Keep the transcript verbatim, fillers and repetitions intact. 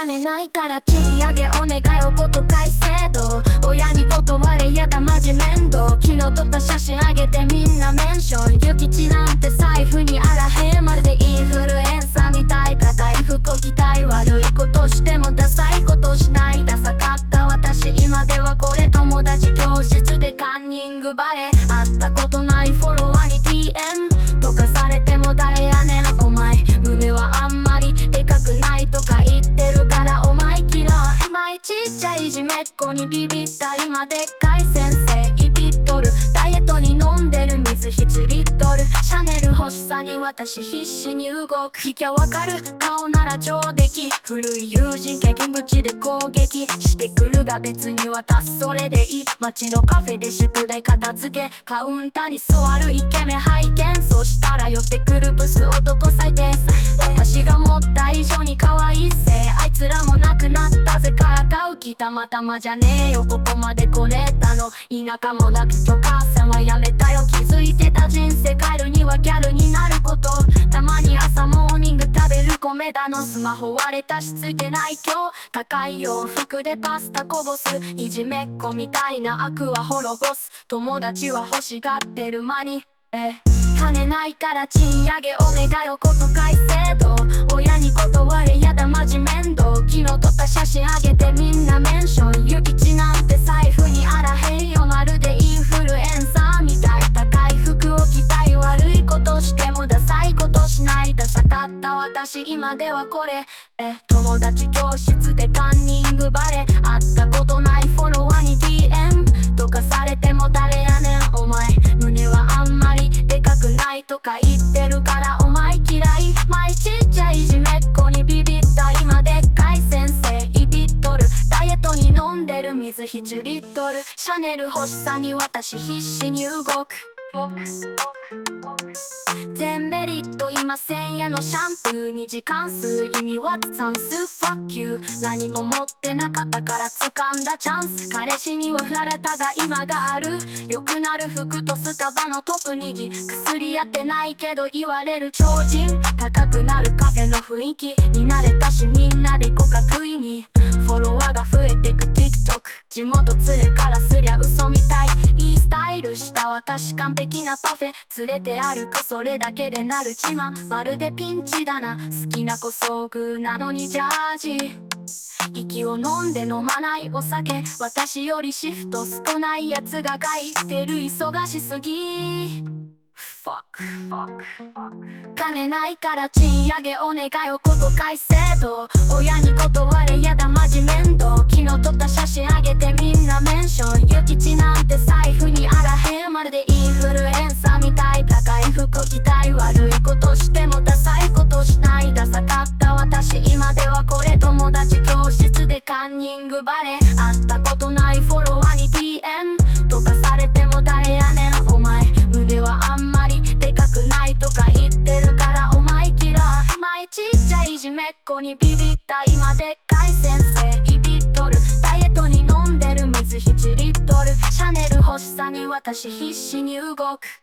金ないから賃上げお願いおこと改正度親に断れやだマジ面倒昨日撮った写真あげてみんなメンション諭吉なんて財布にあらへんまるでインフルエンサーみたい硬い服着たい悪いことしてもダサいことしないダサかった私今ではこれ友達教室でカンニングバレ会ったことないフォロワーに ディーエム とかされても誰やねんお前胸はあんまりでかくないとか言ってるからお前嫌い前ちっちゃいいじめっ子にビビった今でっかい先生いびっとるダイエットに飲んでる水ななリットルシャネル欲しさに私必死に動く引きゃわかる顔なら上出来古い友人激ムチで攻撃してくるが別に渡すそれでいい街のカフェで宿題片付けカウンターに座るイケメン拝見そしたら寄ってくるブス男最低私が思った以上に可愛いせいあいつらもなくなったぜからかう気たまたまじゃねえよここまで来れたの田舎もなくと母さんはやめたよ気づいてた人生変えるにはギャルになることたまに朝モーニング食べる米だのスマホ割れたしついてない今日高い洋服でパスタこぼすいじめっ子みたいな悪は滅ぼす友達は欲しがってる間にえ金ないから賃上げお願いおこと改正度親に断れやだマジ面倒昨日撮った写真あげてみんなメンション諭吉なんて財布にあらへんよまるでインフルエンサーみたい高い服を着たい悪いことしてもダサいことしないダサかった私今ではこれえ友達教室でカンニングバレ会ったことないフォロワーに ディーエム とかされても誰やねんお前胸はあんまりでかくないとか言ってるからお前嫌い前ちっちゃいいじめっ子にビビった今でっかい先生いびっとるダイエットに飲んでる水ななリットルシャネル欲しさに私必死に動く全メリット今せんえんのシャンプーに時間数意味は算数 Fuck you 何も持ってなかったから掴んだチャンス彼氏には振られたが今がある良くなる服とスタバのトップにぎ薬やってないけど言われる超人高くなるカフェの雰囲気に慣れたしみんなで互角いにフォロワーが増えてく TikTok 地元連れからすりゃ嘘みたいいいスタイルした私完璧なパフェ連れて歩くそれだけでなる自慢まるでピンチだな好きな子遭遇なのにジャージ息を飲んで飲まないお酒私よりシフト少ないやつが書いてる忙しすぎFuck, fuck, fuck 金ないから賃上げお願いおこと改正度親に断れやだマジ面倒昨日撮った写真あげてみんなメンション諭吉なんて財布にあらへんまるでインフルエンサーみたい高い服着たい悪いことしてもダサいことしないダサかった私今ではこれ友達教室でカンニングバレ会ったことないフォロワーに ディーエム とかされても誰やねんお前胸はあんまりでかくないとか言ってるからお前嫌い前ちっちゃいいじめっ子にビビった今でっかい先生いびっとるダイエットに飲んでる水ななリットルシャネル欲しさに私必死に動く